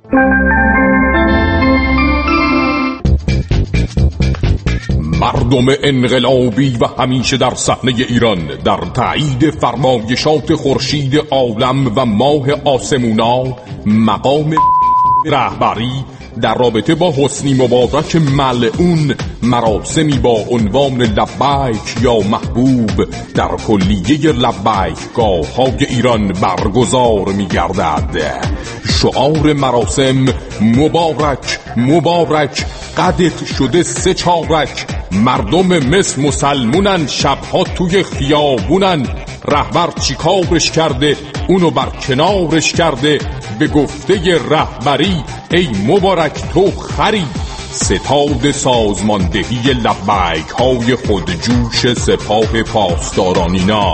مردم انقلابی و همیشه در صحنه ایران در تایید فرمایشات خورشید عالم و ماه آسمونا مقام رهبری در رابطه با حسنی مبارک ملعون مراسمی با عنوان لبیک یا محبوب در کلیه لبیکگاه‌های ایران برگزار می‌گردد. شعار مراسم مبارک مبارک قدت شده سه چارک، مردم مصر مسلمونن شبها توی خیابونن، رهبر چی کارش کرده اونو بر کنارش کرده، به گفته رهبری ای مبارک تو خری، ستاد سازماندهی لبیک های خودجوش سپاه پاسدارانینا.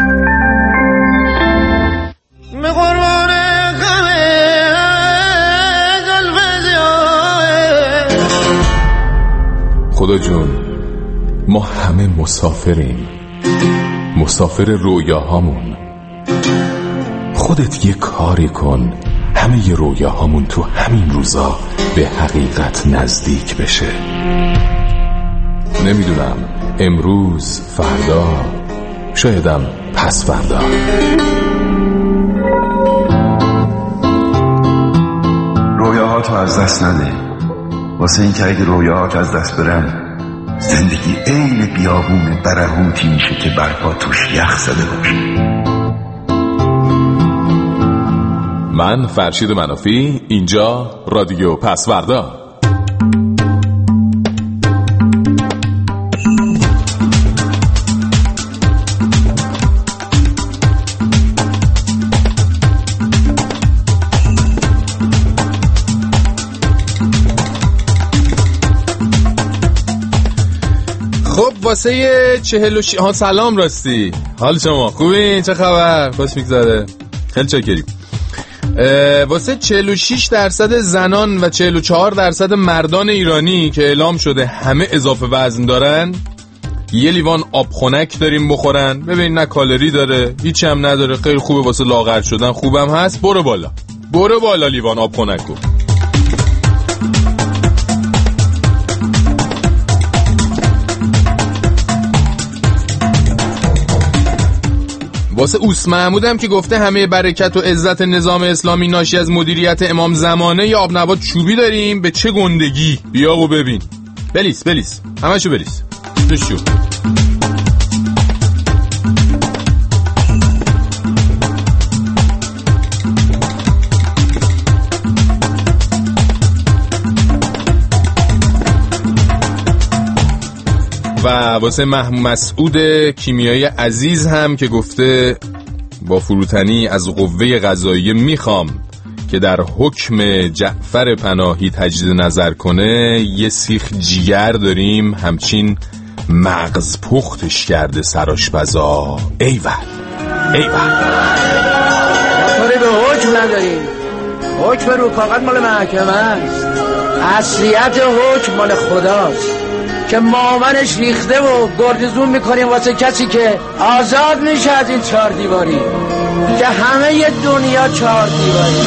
خدا جون، ما همه مسافریم، مسافر رویاهامون. خودت یه کاری کن همه ی رویاهامون تو همین روزا به حقیقت نزدیک بشه. نمیدونم امروز، فردا، شایدم پس فردا. رویاهاتو از دست نده، واسه این که اگه رویاهات از دست برن زندگی عین بیابون برهوتی میشه که برپا توش یخ زده باشه. من فرشید منافی، اینجا رادیو پسوردا. خب واسه 46 سلام راستی، حال شما خوبین؟ چه خبر؟ خوش میگذره؟ خیلی چاکریم. واسه 46% زنان و 44% مردان ایرانی که اعلام شده همه اضافه وزن دارن، یه لیوان آب خنک داریم بخورن. ببین نه کالری داره، هیچی هم نداره، خیلی خوبه واسه لاغر شدن، خوبم هست. برو بالا لیوان آب خنکو. واسه اوس محمودم که گفته همه برکت و عزت نظام اسلامی ناشی از مدیریت امام زمانه، یا آب نبات چوبی داریم به چه گندگی. بیا و ببین، بلیس همشو بلیس نشو. و واسه مسعود کیمیایی عزیز هم که گفته با فروتنی از قوه قضاییه میخوام که در حکم جعفر پناهی تجدید نظر کنه. یه سیخ جیگر داریم همچین مغز پختش کرده سرآشپزا. ایول کاری به حکم نداریم، حکم رو کاغذ مال محکمه است، اصلیت حکم مال خداست که مامنش ریخته و گردزون میکنیم واسه کسی که آزاد میشه از این 4 دیواری که همه ی دنیا 4 دیواری.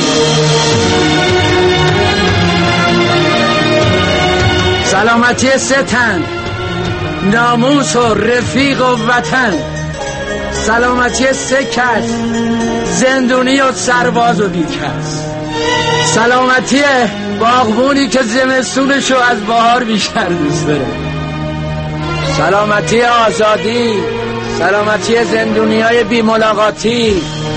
سلامتی 3 تن، ناموس و رفیق و وطن، سلامتی 3 کس، زندونی و سرباز و بیکس، سلامتی باغبونی که زمستونشو از بهار بیشتر دوست داره، سلامتی آزادی، سلامتی زندونیای بی ملاقاتی.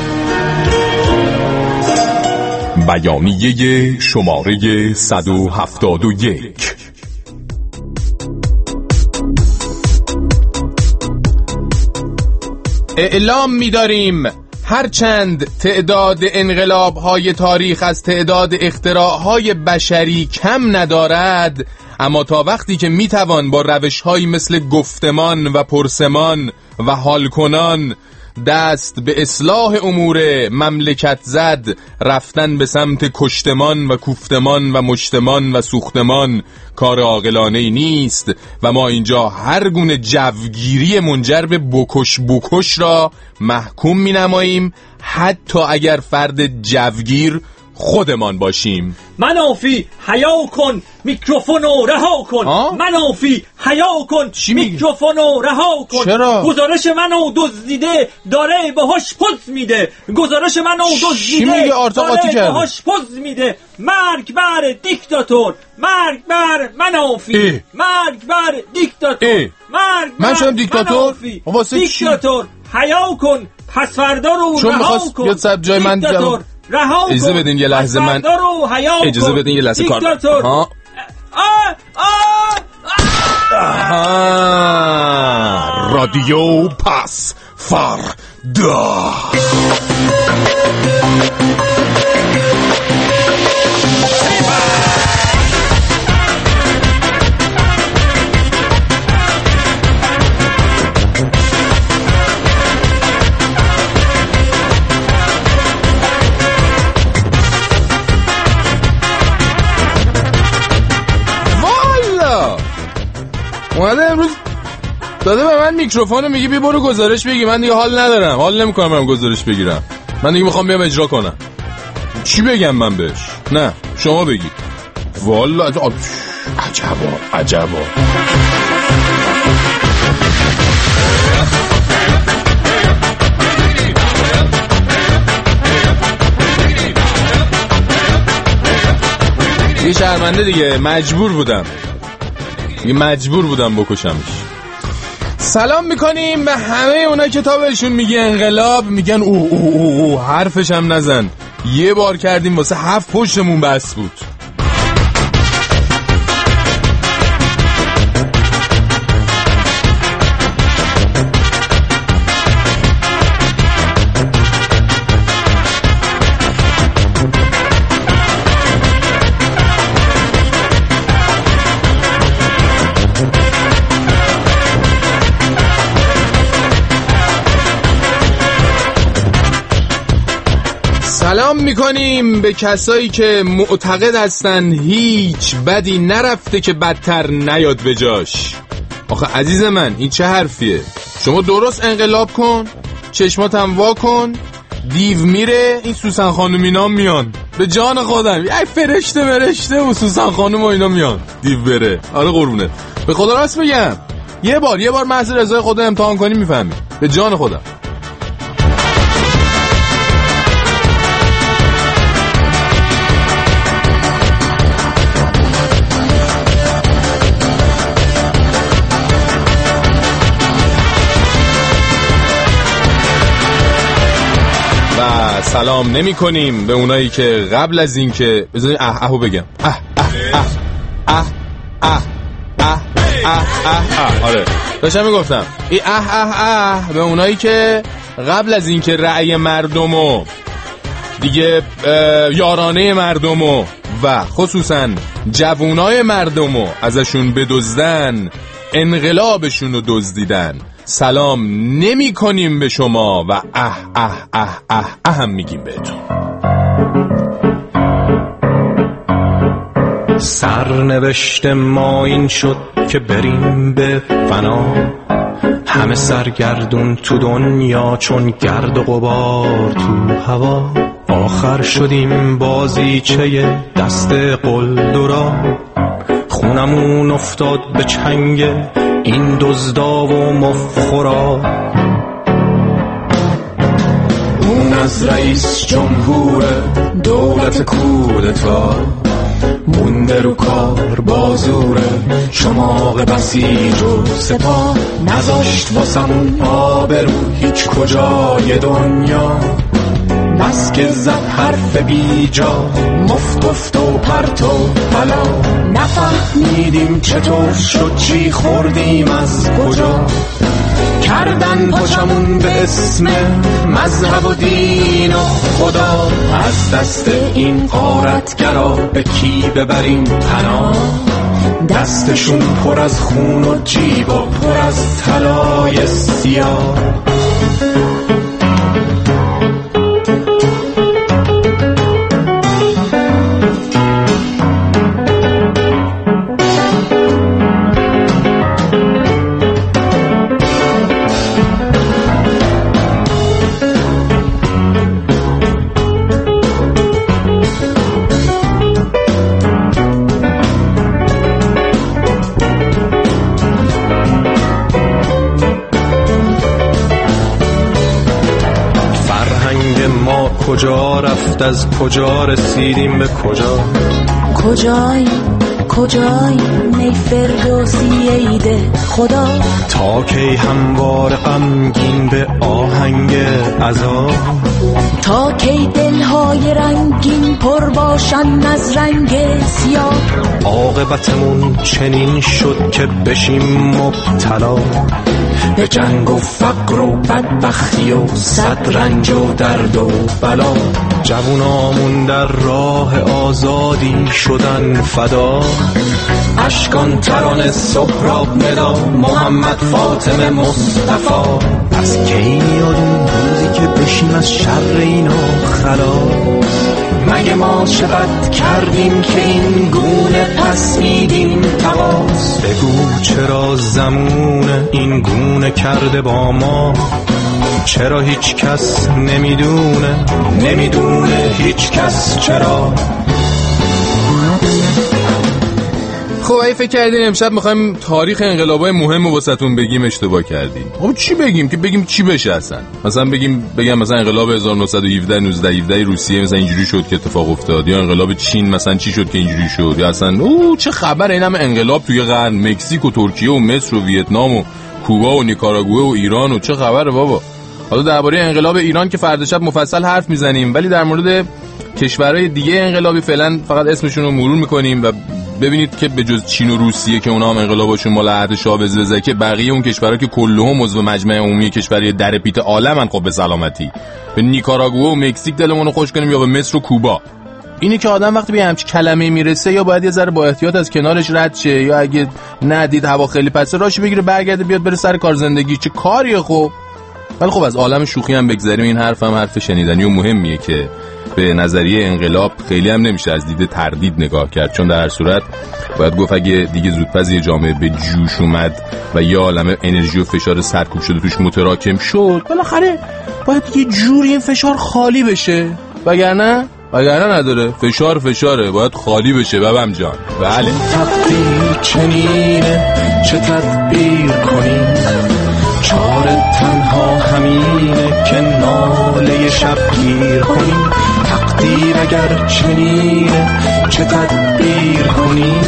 بیانیه شماره 171. اعلام می‌داریم هرچند تعداد انقلاب‌های تاریخ از تعداد اختراع‌های بشری کم ندارد، اما تا وقتی که میتوان با روش‌هایی مثل گفتمان و پرسمان و حال کنان دست به اصلاح امور مملکت زد، رفتن به سمت کشتمان و کوفتمان و مشتمان و سوختمان کار عاقلانه‌ای نیست و ما اینجا هر گونه جوگیری منجر به بکش را محکوم می‌نماییم، حتی اگر فرد جوگیر خودمان باشیم. منافی حیا کن میکروفونو رها کن. منافی حیا کن میکروفونو رها کن. چرا؟ گزارش منو دزدیده داره باهاش پوز میده. گزارش منو دزدیده داره باهاش پوز میده. مرگ بر دیکتاتور، مرگ بر منافی، مرگ بر دیکتاتور، مرگ من شدم دیکتاتور؟ واسه دیکتاتور حیا کن، پس فردا رو رها کن. بیاد سب جای من دیگه. اجازه بدین یه لحظه من اجازه بدین یه لحظه کار ها. رادیو پس فردا. اومده امروز داده به من میکروفونو میگی بی برو گزارش بگی. من دیگه حال ندارم، حال نمیکنم برم گزارش بگیرم. من دیگه میخوام بیام اجرا کنم. چی بگم من بهش؟ نه شما بگید. والا عجبا یه شرمنده دیگه مجبور بودم بکشمش. سلام میکنیم به همه اونا که تا بهشون میگه انقلاب میگن او حرفش هم نزن. یه بار کردیم واسه 7 پشتمون بس بود. سلام میکنیم به کسایی که معتقد هستن هیچ بدی نرفته که بدتر نیاد به جاش. آخه عزیز من این چه حرفیه؟ شما درست انقلاب کن، چشماتم وا کن، دیو میره، این سوسن خانومینا میان. به جان خودم یک فرشته و سوسن خانوم و اینا میان دیو بره. آره قربونه، به خدا راست بگم یه بار محض رضای خدا امتحان کنی میفهمی. به جان خودم. سلام نمی کنیم به اونایی که قبل از این که بذارین اهو بگم آره داشتم میگفتم این به اونایی که قبل از این که رأی مردمو دیگه یارانه مردمو و خصوصا جوونای مردمو ازشون بدزدن انقلابشون رو دزدیدن. سلام نمی کنیم به شما و هم میگیم بهتون. سرنوشت ما این شد که بریم به فنا، همه سرگردون تو دنیا چون گرد و غبار تو هوا. آخر شدیم بازیچه دست قلدرا، خونمون افتاد به چنگ این دزدا و مفخورا. اون از رئیس جمهور دولت کودتا، مونده رو کار بازوره شماغ بسیج و سپاه. نذاشت واسمون آبرو هیچ کجای دنیا، بس که زد حرف بیجا مفت گفت و پرت و پلا. نفهمیدیم چطور شد چی خوردیم از کجا، کردن پاچمون به اسم مذهب و دین و خدا. از دست این غارتگرا به کی ببریم پناه، دستشون پر از خون و جیب و پر از طلای سیاه. رفت از کجا رسیدیم به کجا؟ کجای می فردوسی ایده خدا؟ تا کی هموار غمگین به آهنگ عذاب؟ تا کی دلهای رنگین پر باشن از رنگ سیاه؟ عاقبتمون چنین شد که بشیم مبتلا به جنگ و فقر و بدبختی و صد رنج و درد و بلا. جوونامون در راه آزادی شدن فدا، اشکان ترانه سهراب ندا محمد فاطمه مصطفی. از کی میاد اون روزی که بشیم از شر اینا خلاص؟ مگه ما چه بد کردیم که این گونه پس میدیم تماس؟ بگو چرا زمونه این گونه کرده با ما؟ چرا هیچ کس نمیدونه هیچ کس چرا؟ خب اگه فکر کردین امشب میخوایم تاریخ انقلابای مهم رو واسهتون بگیم اشتباه کردیم. خب چی بگیم که بگیم چی بشه اصلا؟ مثلا بگم مثلا انقلاب 1917 1917 روسیه مثلا اینجوری شد که اتفاق افتاد، یا انقلاب چین مثلا چی شد که اینجوری شد، یا اصلا چه خبر این همه انقلاب توی قرن، مکزیک و ترکیه و مصر و ویتنام و کوبا و نیکاراگوئه و ایران و چه خبره بابا. حالا درباره انقلاب ایران که فردا شب مفصل حرف میزنیم، ولی در مورد کشورهای دیگه انقلابی فعلا فقط اسمشون رو مرور میکنیم و ببینید که به جز چین و روسیه که اونا هم انقلابشون مال عهد شاه بزرگه، بقیه اون کشورها که کلهم عضو مجمع عمومی کشورهای در پیت عالمن، خب به سلامتی. به نیکاراگوئه و مکزیک دلمون رو خوش کنیم یا به مصر و کوبا. اینی که آدم وقتی به همچین کلمه میرسه یا باید یه ذره با احتیاط از کنارش رد شه، یا اگه ندید هوا خیلی پسه راشو بگیره برگرده بیاد بره سر کار زندگی. چه کاریه خب. ولی خب از عالم شوخی هم بگذریم، این حرف هم حرف شنیدنی و مهمیه که به نظریه انقلاب خیلی هم نمیشه از دید تردید نگاه کرد، چون در هر صورت باید گفت اگه دیگه زودپس یه جامعه به جوش اومد و یا عالمه انرژی و فشار سرکوب شده توش متراکم شد، بالاخره باید یه جوری این فشار خالی بشه، وگرنه نداره. فشاره باید خالی بشه بابم جان. بله تقدیر چنینه چه تدبیر کنیم، چاره تنها همینه که ناله شبگیر کنیم. تقدیر اگر چنینه چه تدبیر کنیم،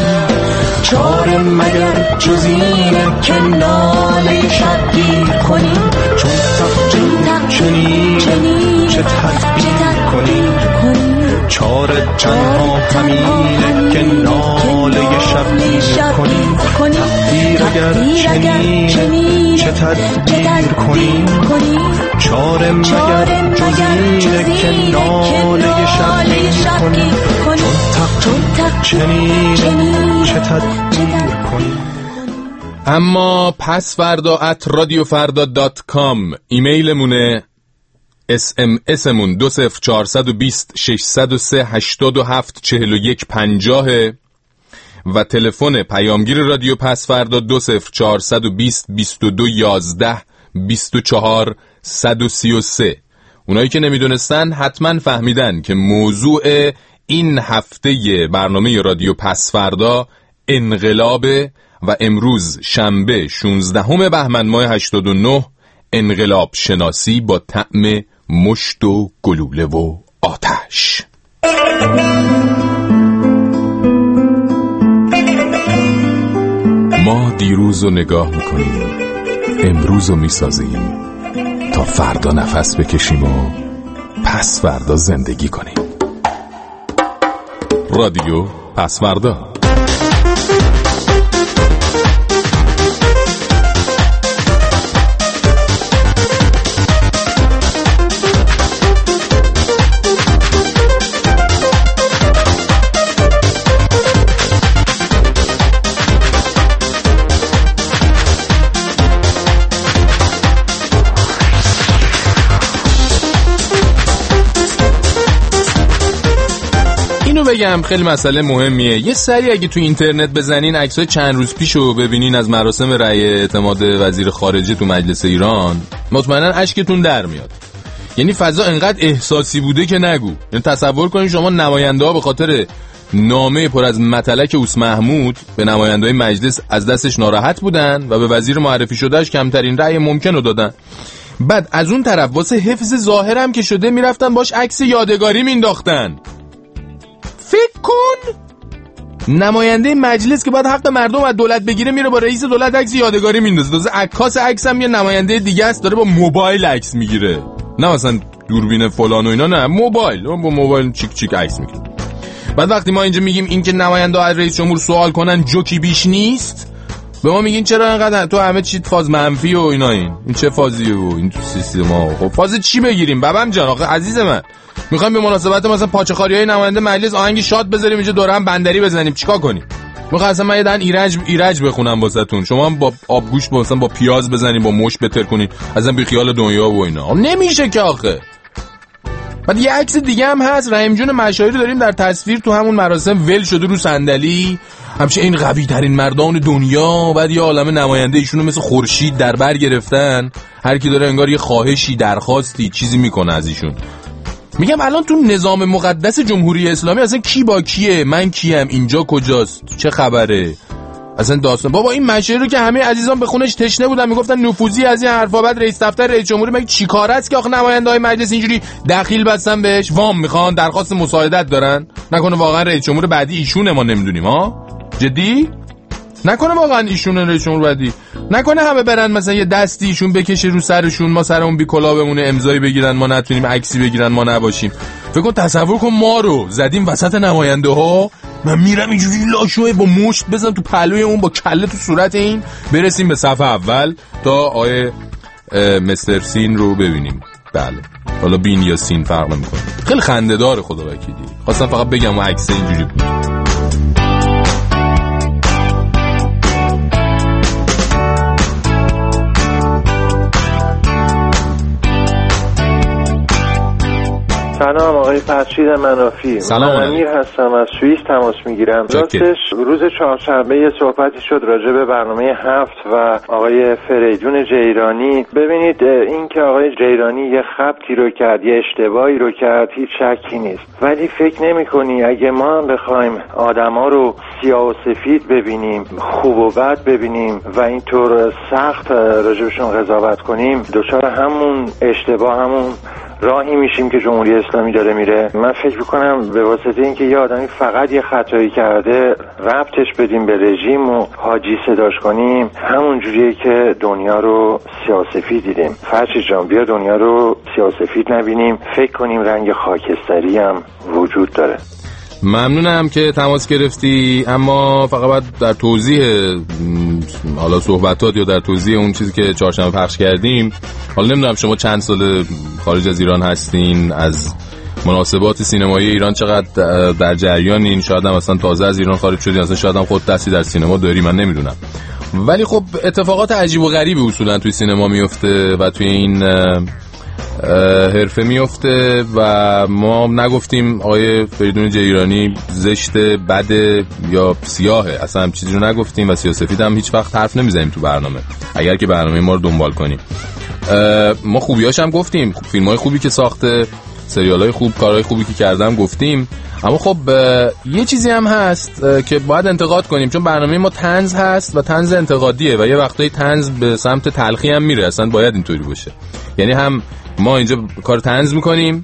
چاره مگر جزینه که ناله شبگیر کنیم. چون تقدیر چنینه چه تدبیر کنیم، چاره تنها همینه که ناله شبگیر کنیم. تقدیر اگر چنینه چه تدبیر کنیم، چاره مگر جزینه که ناله شبگیر کنیم. چون چنینه چه تدبیر کنیم. اما پس فردا @radiofarda.com ایمیلمونه، SMS-مون 20420 603 87 41 50 و تلفن پیامگیر رادیو پس فردا 20420 22 11 24 133. اونایی که نمیدونستن حتما فهمیدن که موضوع این هفته برنامه رادیو پس فردا انقلابه و امروز شنبه 16 بهمن ماه 89 انقلاب شناسی با طعم مشت و گلوله و آتش. ما دیروز رو نگاه میکنیم، امروز رو میسازیم تا فردا نفس بکشیم و پس فردا زندگی کنیم. رادیو پس فردا. بگم خیلی مسئله مهمیه. یه سری اگه تو اینترنت بزنین عکسای چند روز پیشو ببینین از مراسم رأی اعتماد وزیر خارجه تو مجلس ایران، مطمئنا اشکتون در میاد. یعنی فضا انقدر احساسی بوده که نگو. یعنی تصور کنین شما نماینده ها به خاطر نامه پر از متلک اوس محمود به نماینده‌های مجلس از دستش ناراحت بودن و به وزیر معرفی شدهش کمترین رأی ممکن رو دادن. بعد از اون طرف واسه حفظ ظاهرم که شده میرفتن باش عکس یادگاری مینداختن. فکر کن نماینده مجلس که باید حق مردم از دولت بگیره میره با رئیس دولت عکس یادگاری میندازه. دوزه عکاس عکس هم یه نماینده دیگه است داره با موبایل عکس میگیره، نه مثلا دوربین فلان و اینا، نه موبایل، با موبایل چیک چیک عکس میگیره. بعد وقتی ما اینجا میگیم این که نماینده از رئیس جمهور سوال کنن جوکی بیش نیست، به ما میگین چرا اینقدر تو همه چی فاز منفی و اینا، این چه فازیه و این تو سیستم ها. خب فاز چی بگیریم بابام جان؟ آخه عزیز من میخوایم به مناسبت مثلا پاچه‌خواریای نماینده مجلس آهنگ شاد بذاریم اینجا دور هم بندری بزنیم، چیکار کنیم؟ میخوام اصلا من یه دن ایرج بخونم واسهتون، شما هم با آبگوشت مثلا با پیاز بزنید، با مش بتر کنید، اصلا بی خیال دنیا و اینا نمیشه که آخه. بعد یه عکس دیگه هم هست، رحیم جون مشاهیر داریم در تصویر تو همون مراسم ول شده رو صندلی، همشه این قوی ترین مردان دنیا. بعد یه عالمه نماینده ایشونو مثل خورشید در بر گرفتن، هر کی داره انگار یه خواهشی درخواستی چیزی میکنه از ایشون. میگم الان تو نظام مقدس جمهوری اسلامی اصلا کی با کیه؟ من کیم؟ اینجا کجاست؟ چه خبره؟ اصلا داستان بابا این مشاهیر رو که همه عزیزان به خونش تشنه بودن میگفتن نفوذی از این حرفا. بعد رئیس دفتر رئیس جمهوری مگه چیکار است که آخه نماینده‌های مجلس اینجوری دخیل بستن بهش، وام میخوان، درخواست مساعدت دارن؟ نکنه واقعا رئیس جمهور بعدی ایشونه ما نمیدونیم؟ ها جدی؟ نکنه واقعا ایشونه رئیس جمهور بعدی؟ نکنه همه برن مثلا یه دستی ایشون بکشه رو سرشون، ما سرمون بی کلا بمونه، امضایی بگیرن ما نتونیم، عکسی بگیرن ما نباشیم؟ فکر کن تصور کن ما رو زدیم وسط نماینده ها، من میرم اینجوری لاشوه با مشت بزنم تو پهلوی اون، با کله تو صورت این، برسیم به صفحه اول تا آیه مستر سین رو ببینیم. بله حالا بین یا سین فرق نمیکنه. خیلی خنده داره خدا وکیلی. خواستم فقط بگم اون عکس اینجوری بود. سلام آقای فرشید منافی. سلام. من امیر هستم از سوئیس تماس میگیرم. راستش روز چهارشنبه یه صحبتی شد راجع به برنامه 7 و آقای فریدون جیرانی. ببینید این که آقای جیرانی یه خبطی رو کرد، یه اشتباهی رو کرد، هیچ شکی نیست، ولی فکر نمی‌کنی اگه ما هم بخوایم آدما رو سیاه و سفید ببینیم، خوب و بد ببینیم و اینطور سخت راجعشون قضاوت کنیم، دچار همون اشتباه، همون راهی میشیم که جمهوری اسلامی داره میره. من فکر میکنم به واسطه اینکه یه آدمی فقط یه خطایی کرده ربطش بدیم به رژیم و حاجی صداش کنیم، همون جوریه که دنیا رو سیاه‌سفید دیدیم. فرشید جان بیا دنیا رو سیاه‌سفید نبینیم، فکر کنیم رنگ خاکستری هم وجود داره. ممنونم که تماس گرفتی، اما فقط باید در توضیح حالا صحبتات یا در توضیح اون چیزی که چهارشنبه پخش کردیم، حالا نمیدونم شما چند سال خارج از ایران هستین، از مناسبات سینمایی ایران چقدر در جریانین، شاید هم اصلا تازه از ایران خارج شدین، اصلا شاید هم خود دستی در سینما داری، من نمیدونم. ولی خب اتفاقات عجیب و غریبی اصولا توی سینما میفته و توی این حرفه میفته و ما نگفتیم آقای فریدون جیرانی زشت، بد یا سیاهه، اصلا هم چیزی رو نگفتیم و سیاه‌سفید هم هیچ وقت حرف نمیزنیم تو برنامه، اگر که برنامه ما رو دنبال کنیم. ما خوبیاش هم گفتیم، فیلم‌های خوبی که ساخته، سریال‌های خوب، کارهای خوبی که کردم گفتیم، اما خب یه چیزی هم هست که باید انتقاد کنیم، چون برنامه ما طنز هست و طنز انتقادیه و یه وقتایی طنز به سمت تلخی هم میره، اصلا باید اینطوری باشه. یعنی هم ما اینجا کار طنز میکنیم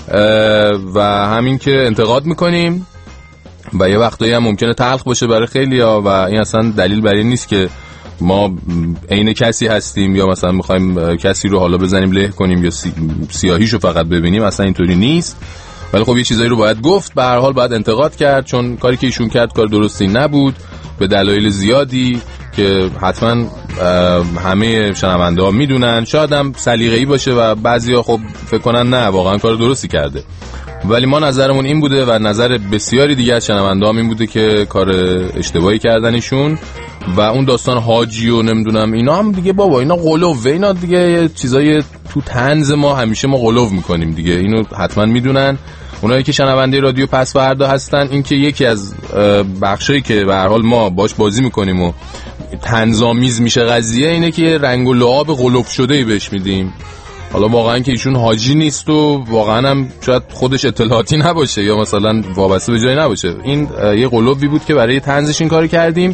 و همین که انتقاد میکنیم و یه وقتایی هم ممکنه تلخ باشه برای خیلیا و این اصلا دلیل بر این نیست که ما عین کسی هستیم یا مثلا میخوایم کسی رو حالا بزنیم له کنیم یا سیاهیشو فقط ببینیم، اصلا اینطوری نیست. ولی خب یه چیزایی رو باید گفت، به هر حال باید انتقاد کرد، چون کاری که ایشون کرد کار درستی نبود به دلایل زیادی که حتما همه شنونده ها میدونن، شاید هم سلیقه‌ای باشه و بعضیا خب فکر کنن نه واقعا کار درستی کرده، ولی ما نظرمون این بوده و نظر بسیاری دیگه از شنونده ها این بوده که کار اشتباهی کردن ایشون. و اون داستان حاجی و نمیدونم اینا هم دیگه بابا اینا قلوه، اینا دیگه چیزای تو طنز ما همیشه ما قلوه میکنیم دیگه، اینو حتما میدونن اونایی که شنونده رادیو پس فردا هستن. این که یکی از بخشایی که به هر حال ما باش بازی میکنیم و طنزآمیز میشه قضیه، اینه که رنگ و لعاب قلوف شده‌ای بهش میدیم. حالا واقعا که ایشون حاجی نیست و واقعا هم شاید خودش اطلاعاتی نباشه یا مثلا وابسته به جایی نباشه، این یه قلوبی بود که برای طنزش این کارو کردیم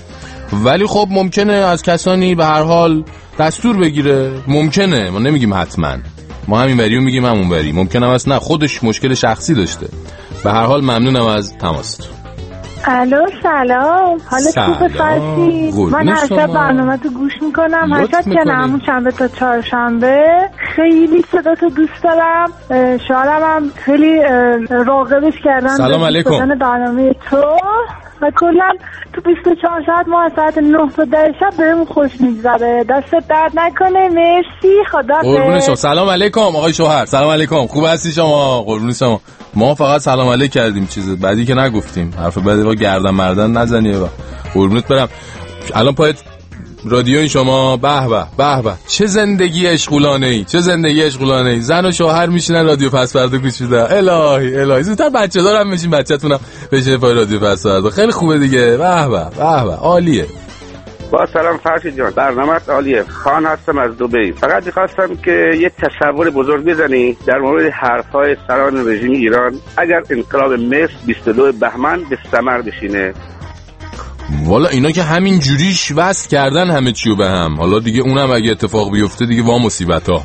ولی خب ممکنه از کسانی به هر حال دستور بگیره، ممکنه، ما نمیگیم حتما، ما همین وریو میگیم همون وری، ممکنه هم نه خودش مشکل شخصی داشته. به هر حال ممنونم از تماستون. الو سلام، حالت خوبه فرشی؟ من هر شب برنامه تو گوش میکنم، هر شب که همون شنبه تا چهارشنبه. خیلی صدا تو دوست دارم، شوهرم هم خیلی راغبش کردن. سلام علیکم. برنامه تو و کلا تو 24 ساعت ما از ساعت 9 تا 10 شب بهمون خوش میگذره. دست درد نکنه، مرسی، خدا قربون شما. سلام علیکم آقای شوهر. سلام علیکم، خوب هستی شما؟ قربون شما. ما فقط سلام علیک کردیم، چیز بعدی که نگفتیم، حرف بعدی با گردن مردن نزنی. قربونت برم. الان پایت رادیوی شما، به به به به، چه زندگی اشغولانه‌ای، چه زندگی اشغولانه‌ای. زن و شوهر میشینن رادیو پس فردا گوش میدن. الهی الهی زودتر بچه دارم بشین، بچه‌تونم بشه پای رادیو پس فردا. خیلی خوبه دیگه. به به به به، عالیه. با سلام فرشید جان، برنامه‌ت عالیه. خان هستم از دبی. فقط می‌خواستم که یه تصور بزرگ بزنی در مورد حرف‌های سران رژیم ایران اگر انقلاب مصر 22 بهمن به ثمر بشینه. والا اینا که همین جوریش وصل کردن همه چیو به هم. حالا دیگه اونم اگه اتفاق بیفته دیگه وا مصیبت‌ها.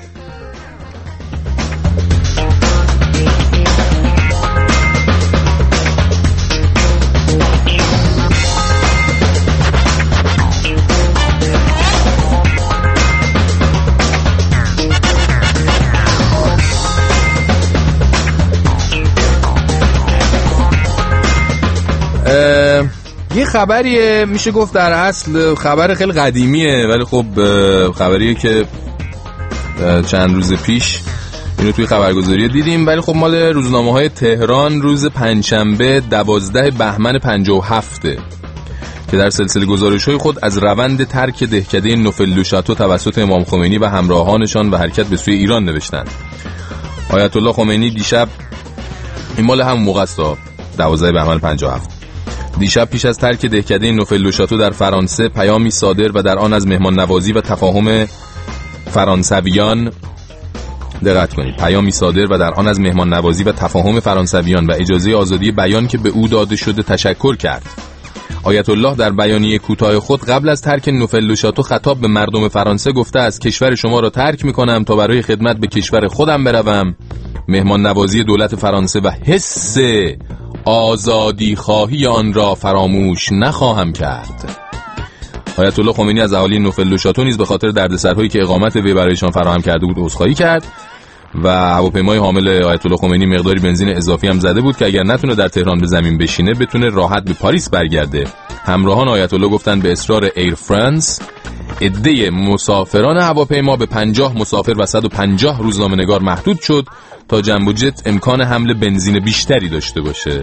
یه خبریه میشه گفت در اصل خبر خیلی قدیمیه، ولی خب خبریه که چند روز پیش اینو توی خبرگزاری دیدیم، ولی خب مال روزنامه‌های تهران روز پنجشنبه 12 بهمن 57 که در سلسله گزارش‌های خود از روند ترک دهکده نوفل-دو-شاتو توسط امام خمینی و همراهانشان و حرکت به سوی ایران نوشتند. آیت الله خمینی دیشب، این مال همون موقع است، 12 بهمن 57، دیشب پیش از ترک دهکده نوفل-دو-شاتو در فرانسه پیامی صادر و در آن از مهمان نوازی و تفاهم فرانسویان، دقت کنید، پیامی صادر و در آن از مهمان نوازی و تفاهم فرانسویان و اجازه آزادی بیان که به او داده شده تشکر کرد. آیت الله در بیانیه کوتاه خود قبل از ترک نوفل-دو-شاتو خطاب به مردم فرانسه گفته است کشور شما را ترک می‌کنم تا برای خدمت به کشور خودم بروم. مهمان نوازی دولت فرانسه و حس آزادی خواهی آن را فراموش نخواهم کرد. آیت الله خمینی از اهالی نوفل-دو-شاتو نیز به خاطر دردسرهایی که اقامت وی برایشان فراهم کرده بود عذرخواهی کرد و هواپیمای حامل آیت الله خمینی مقداری بنزین اضافی هم زده بود که اگر نتونه در تهران به زمین بشینه بتونه راحت به پاریس برگرده. همراهان آیت الله گفتند به اصرار ایر فرانس عده مسافران هواپیما به 50 مسافر و 150 روزنامه‌نگار محدود شد تا جنب و جت امکان حمل بنزین بیشتری داشته باشه.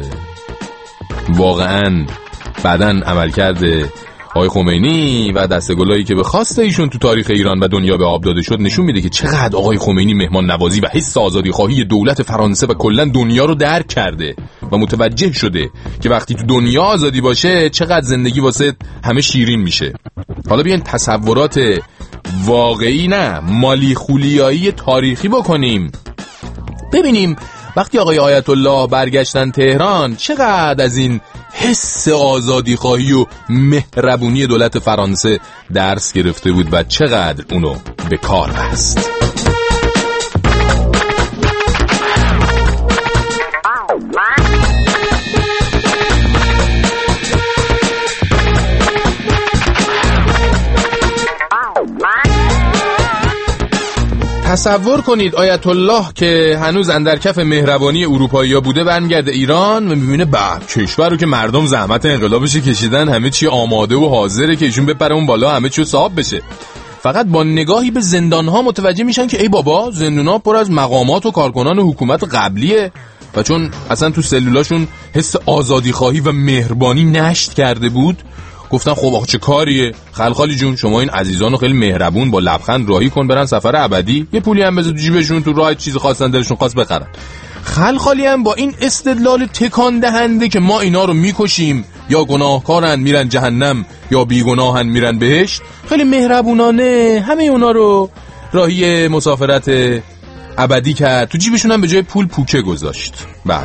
واقعاً بعداً عمل کرده آقای خمینی و دستگلایی که به خواست ایشون تو تاریخ ایران و دنیا به آب داده شد نشون میده که چقدر آقای خمینی مهمان نوازی و حس آزادی خواهی دولت فرانسه و کلا دنیا رو درک کرده و متوجه شده که وقتی تو دنیا آزادی باشه چقدر زندگی واسه همه شیرین میشه. حالا بیاین تصورات واقعی نه مالی خولیایی تاریخی بکنیم، ببینیم وقتی آقای آیت الله برگشتن تهران چقدر از این حس آزادی خواهی و مهربونی دولت فرانسه درس گرفته بود و چقدر اونو به کار بست. تصور کنید آیت الله که هنوز اندر کف مهربانی اروپایی‌ها بوده برمیگرده ایران و میبینه کشور رو که مردم زحمت انقلابش کشیدن همه چی آماده و حاضره که ایشون بپره اون بالا همه چی صاحب بشه. فقط با نگاهی به زندان‌ها متوجه میشن که ای بابا زندان‌ها پر از مقامات و کارکنان حکومت قبلیه و چون اصلا تو سلولاشون حس آزادی خواهی و مهربانی نشت کرده بود گفتن خب آخه چه کاریه خلخالی جون، شما این عزیزانو خیلی مهربون با لبخند راهی کن برن سفر ابدی، یه پولی هم بذار تو جیبشون تو راه چیزی خواستن دلشون خواست بخرن. خلخالی هم با این استدلال تکان دهنده که ما اینا رو میکشیم یا گناهکارن میرن جهنم یا بیگناهن میرن بهشت، خیلی مهربونانه همه اونا رو راهی مسافرت ابدی کرد، تو جیبشون هم به جای پول پوکه گذاشت. بله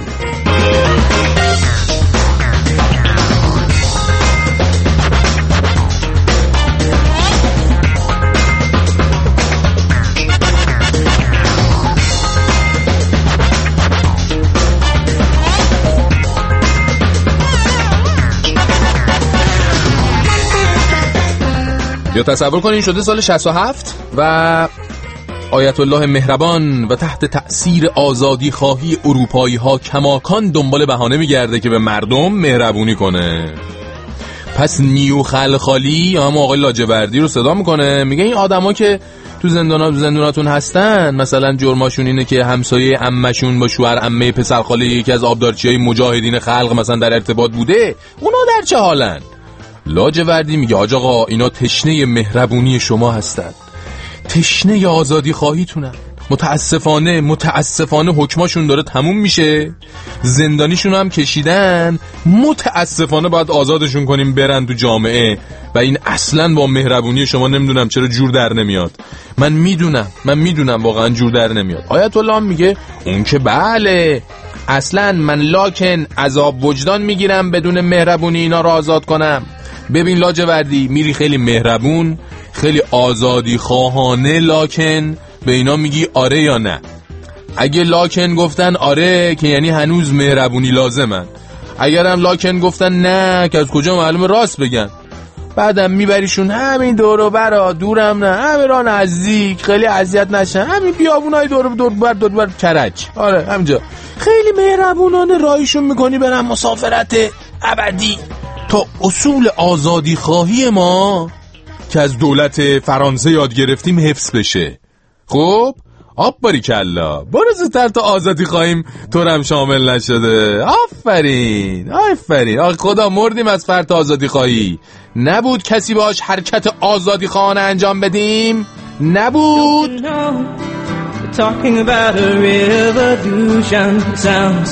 یا تصور کنین شده سال 67 و آیت الله مهربان و تحت تأثیر آزادی خواهی اروپایی ها کماکان دنبال بهانه میگرده که به مردم مهربونی کنه. پس نیو خلخالی یا هم آقای لاجوردی رو صدا میکنه، میگه این آدما که تو زندوناتون هستن مثلا جرماشون اینه که همسایه عمشون با شوهر عمه پسرخاله یکی از آبدارچیای مجاهدین خلق مثلا در ارتباط بوده، اونا در چه حالن؟ لاجوردی میگه آج آقا اینا تشنه مهربونی شما هستن، تشنه آزادی خواهیتونن. متاسفانه حکماشون داره تموم میشه، زندانیشون هم کشیدن، متاسفانه باید آزادشون کنیم برن تو جامعه و این اصلا با مهربونی شما نمیدونم چرا جور در نمیاد. من میدونم واقعا جور در نمیاد. آیت الله میگه اون که بله اصلا من لاکن عذاب وجدان میگیرم بدون مهربونی اینا رو آزاد کنم. ببین لاجوردی میری خیلی مهربون خیلی آزادی خواهانه لاکن به اینا میگی آره یا نه؟ اگه لاکن گفتن آره که یعنی هنوز مهربونی لازمن، اگرم لاکن گفتن نه که از کجا معلومه راست بگن. بعدم میبریشون همین دور و برا دورم نه همین راه نزدیک خیلی اذیت نشن، همین بیابونای دور بر کرج، آره همینجا خیلی مهربونانه راهیشون میکنی برن مسافرت ابدی تا اصول آزادی خواهی ما که از دولت فرانسه یاد گرفتیم حفظ بشه. خب آب باریکلا برو زودتر تا آزادی خواهیم طورم شامل نشده. آفرین آخ خدا مردیم از فرط آزادی خواهی. نبود کسی باش حرکت آزادی خواهانه انجام بدیم؟ نبود. Talking about a revolution sounds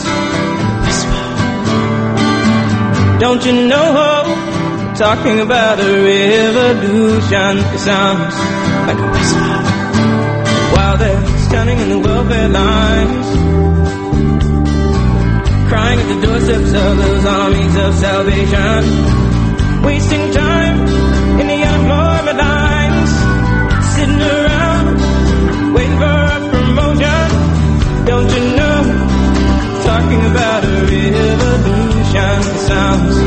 Don't you know Talking about a revolution sounds like a whisper While they're standing in the welfare lines Crying at the doorsteps of those armies of salvation Wasting time in the unemployment lines Sitting around waiting for a promotion Don't you know Talking about a revolution sounds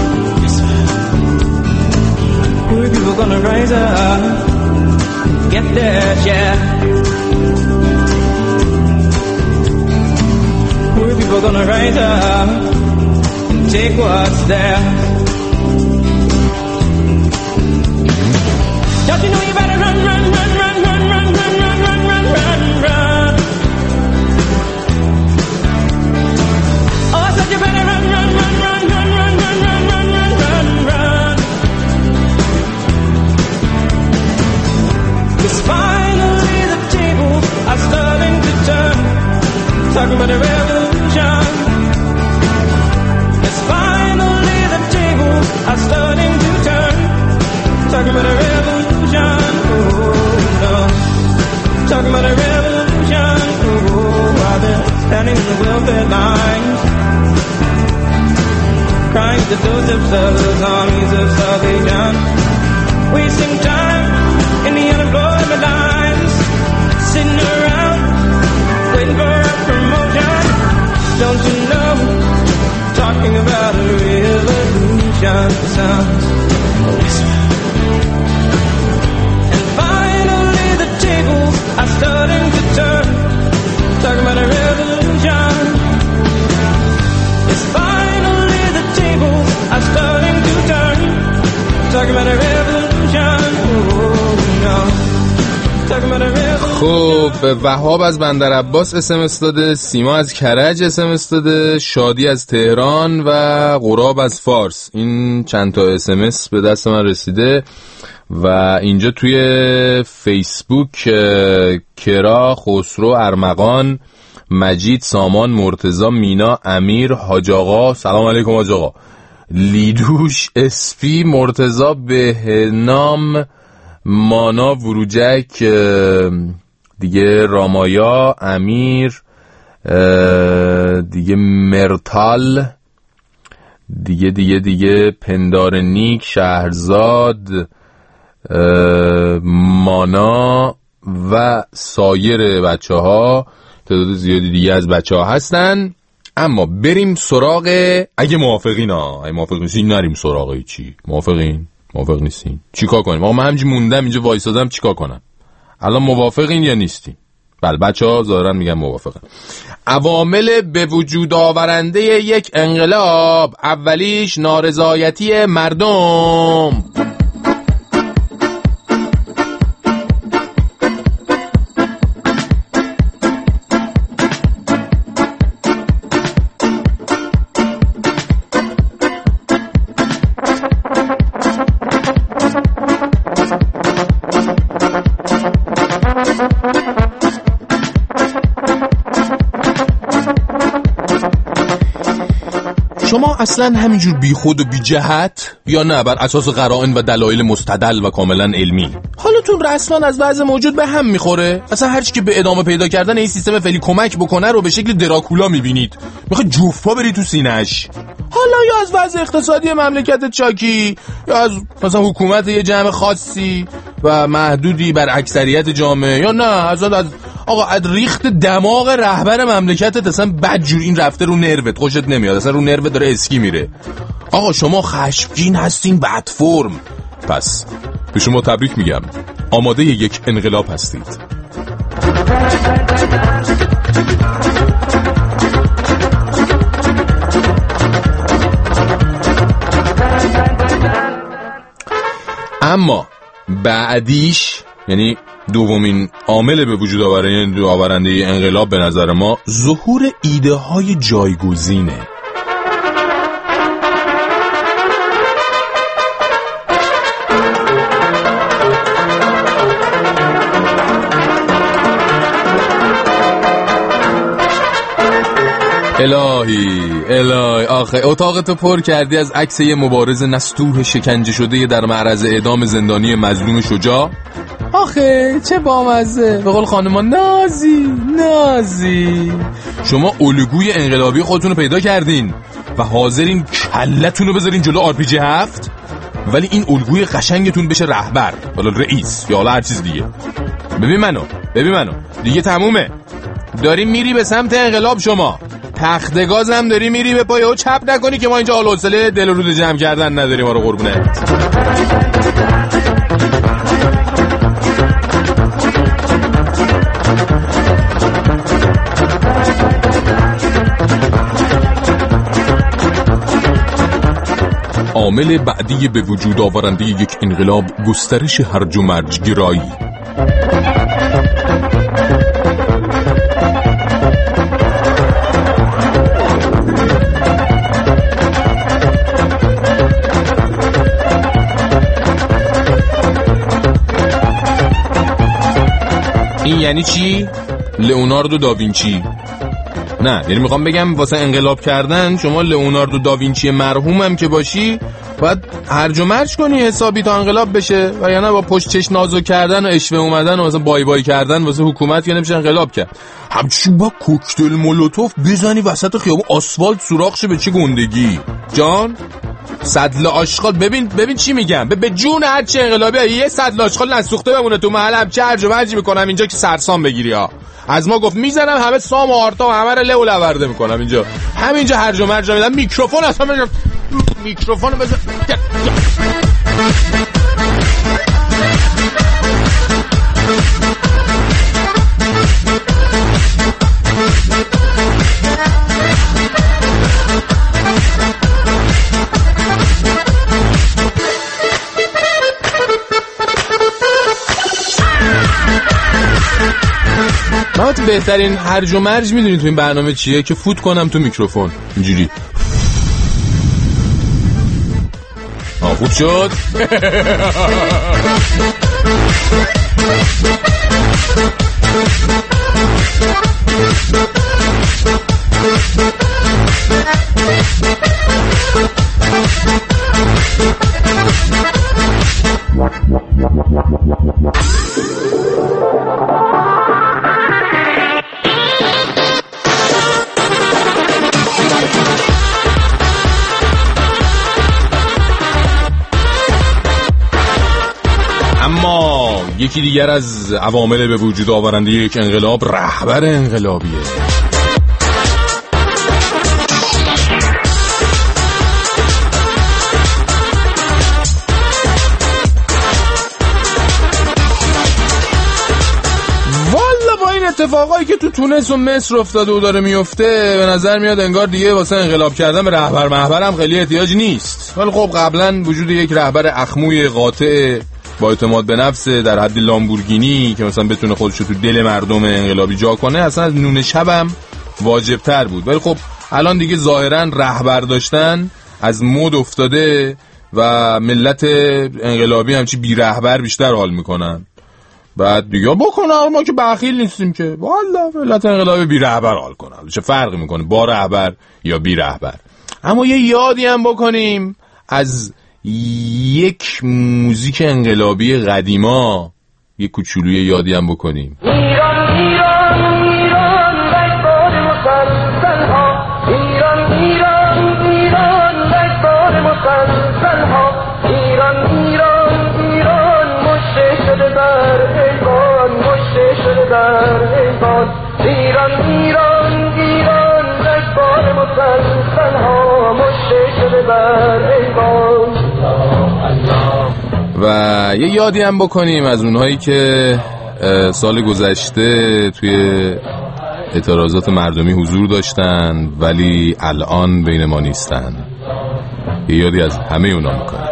Poor people gonna rise up Get their share Poor people gonna rise up And take what's theirs Don't you know you better run Oh, I said you better run Cause finally the tables are starting to turn Talking about a revolution Cause finally the tables are starting to turn Talking about a revolution Oh no Talking about a revolution Oh while they're standing in the welfare lines Crying at the doorsteps of those armies of salvation Wasting time in the unemployment lines Sitting around Waiting for a promotion Don't you know Talking about a revolution sounds And finally the tables are starting to turn Talking about a revolution Yes, finally the tables are starting to turn Talking about a revolution خب وهاب از بندر عباس اسمس داده، سیما از کرج اسمس داده، شادی از تهران و غراب از فارس. این چند تا اسمس به دست من رسیده و اینجا توی فیسبوک کرا، خسرو، ارمغان، مجید، سامان، مرتضی، مینا، امیر، حاج آقا، سلام علیکم حاج آقا، لیدوش، اسپی، مرتضی، بهنام، مانا، وروجک، دیگه رامایا، امیر، دیگه مرتال، دیگه پندار نیک، شهرزاد، مانا و سایر بچه ها. تعداد زیادی دیگه از بچه ها هستن. اما بریم سراغ اگه موافقین نریم سراغ چی؟ موافقین؟ موافق نیستین؟ چیکار کنیم؟ آقا من همینجوری موندم اینجا وایسادم، چیکار کنم؟ الان موافقین یا نیستین؟ بله بچه‌ها ظاهرا میگن موافقن. عوامل به وجود آورنده یک انقلاب، اولیش نارضایتی مردم. شما اصلا همینجور بی خود و بی جهت یا نه بر اساس قرائن و دلایل مستدل و کاملا علمی حالتون رسما از وضع موجود به هم میخوره؟ اصلا هرچی که به ادامه پیدا کردن این سیستم فعلی کمک بکنه رو به شکل دراکولا میبینید، میخواد جوفا بری تو سینه‌اش. حالا یا از وضع اقتصادی مملکت چاکی یا از مثلا حکومت یه جمع خاصی و محدودی بر اکثریت جامعه، یا نه اصلا از ریخت دماغ رهبر مملکتت اصلا بدجور این رفته رو نروت، خوشت نمیاد، اصلا رو نروت داره اسکی میره. آقا شما خشمگین هستین، بد فرم. پس به شما تبریک میگم، آماده یک انقلاب هستید. اما بعدیش، یعنی دومین عامل به وجود آورنده انقلاب به نظر ما، ظهور ایده های جایگزینه. الهی آخه اتاقتو پر کردی از عکس یه مبارز نستوه شکنجه شده در معرض اعدام زندانی مظلوم شجاع. آخه چه بامزه، به قول خانمان نازی. شما الگوی انقلابی خودتون رو پیدا کردین و حاضرین کلتون رو بذارین جلو RPG 7، ولی این الگوی قشنگتون بشه رهبر، حالا رئیس یا حالا هر چیز دیگه. ببین منو دیگه تمومه، داری میری به سمت انقلاب. شما تختگازم داری میری به پای، و چپ نکنی که ما اینجا حال و حوصله دل و روده جمع کردن نداریم. ما رو قربونت. عامل بعدی به وجود آورنده یک انقلاب، گسترش هرج و مرج گرایی. این یعنی چی؟ لئوناردو داوینچی. نه، یعنی میخوام بگم واسه انقلاب کردن شما لئوناردو داوینچی مرحوم هم که باشی باید هرج و مرج کنی حسابی تا انقلاب بشه، و یا نه با پشت چش نازو کردن و اشوه اومدن و مثلا بای کردن واسه حکومت یا نمیشه انقلاب کرد. همچون با کوکتل مولوتوف بزنی وسط خیابون آسفالت سوراخ شه، به چه گندگی جان. سدل آشغال، ببین چی میگم، به جون هر چه انقلابی یه سدل آشغال نسوخته بمونه تو محلم، چه هرج و مرجی میکنم اینجا که سرسام بگیری ها. از ما گفت میزنم همه سام و آرتا و همه رو له و لورده میکنم اینجا، همینجا هرج و مرج میدم. میکروفون اصلا میکروفون بزن. من بهترین هرج و مرج میدونی تو این برنامه چیه؟ که فوت کنم تو میکروفون اینجوری. خوب شد. اما یکی دیگر از عوامل به وجود آورنده یک انقلاب، رهبر انقلابیه. اتفاقایی که تو تونس و مصر افتاده و داره میفته به نظر میاد انگار دیگه واسه انقلاب کردن به رهبر محبرم خیلی احتیاج نیست. ولی خب قبلا وجود یک رهبر اخموی قاطع با اعتماد به نفس در حد لامبورگینی که مثلا بتونه خودشو تو دل مردم انقلابی جا کنه اصلا از نون شبم واجبتر بود. ولی خب الان دیگه ظاهرا رهبر داشتن از مد افتاده و ملت انقلابی همچی بی رهبر بیشتر حال میکنن. بعد دیگه بکنه ما که بخیل نیستیم که والله ملت انقلابی بی رهبر حال کنن. چه فرقی میکنه با رهبر یا بی رهبر؟ اما یه یادی هم بکنیم از یک موزیک انقلابی قدیما، یک کوچولوی یادی هم بکنیم. ایران ایران ایران بگبار مسلسل ها، ایران ایران ایران بگبار مسلسل ها، ایران ایران ایران مشته شده در ایوان، مشته شده در ایوان، ایران ایران ایران بگبار مسلسل ها، مشته شده در ایوان. و یه یادی هم بکنیم از اونهایی که سال گذشته توی اعتراضات مردمی حضور داشتن ولی الان بین ما نیستن. یه یادی از همه اونا میکنیم.